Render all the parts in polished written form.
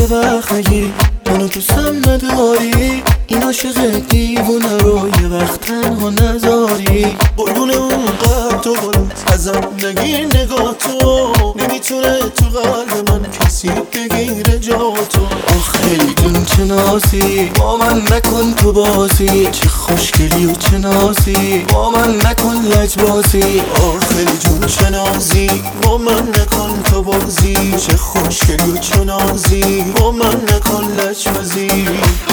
یه وقت نگی منو دوستم نداری، این عاشق دیوونه رو یه وقت تنها نذاری. قربون اون قلب تو برو ازم نگیر، نگاه تو نمیتونه تو قلب من کسی بگیره جا تو. خیلی جون چه نازی با من نکن تو بازی، چه خوشگلی و چه نازی با من نکن لجبازی. خیلی جون چه نازی با من نکن تو بازی، چه خوشگلی و چه نازی با من نکن لجبازی.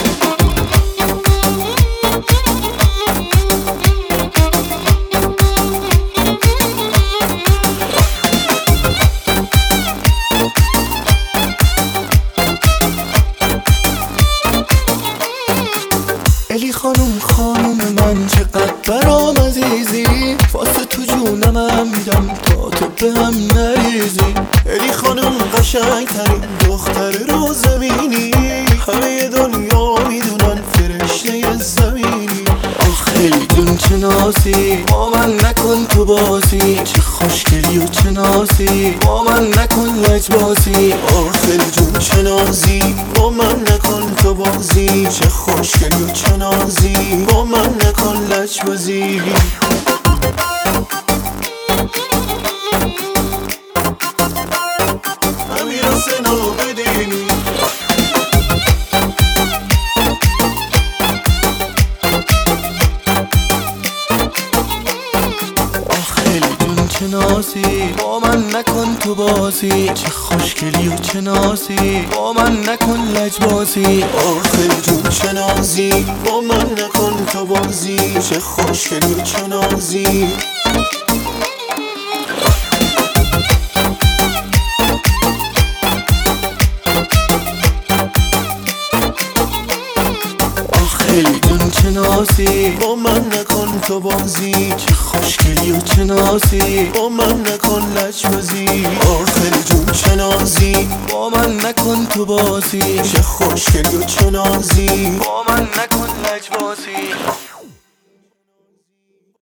الی خانوم من چقدر برام عزیزی، واسه تو جونم میدم تا تو به هم نریزی. الی خانوم قشنگ ترین دختر رو زمینی، همه دنیا میدونن فرشته زمینی. خیلی جون چه نازی با من نکن تو بازی، چه خوشگلی و چه نازی با من نکن لجبازی. خیلی جون چه نازی با من نکن تو بازی، چه خوشگلی و چه نازی با من نکن لجبازی. امیر حسین رو بدینی چه نازی با من نکن تو بازی، چه خوشگلی و چه نازی با من نکن لجبازی. خیلی جون چه نازی با من نکن تو بازی، چه خوشگلی و چه نازی. خیلی جون چه نازی با من نکن تو بازی، چه خوشگلی و چه نازی با من نکن لجبازی. خیلی جون چه نازی با من نکن تو بازی، چه خوشگلی و چه نازی با من نکن لجبازی.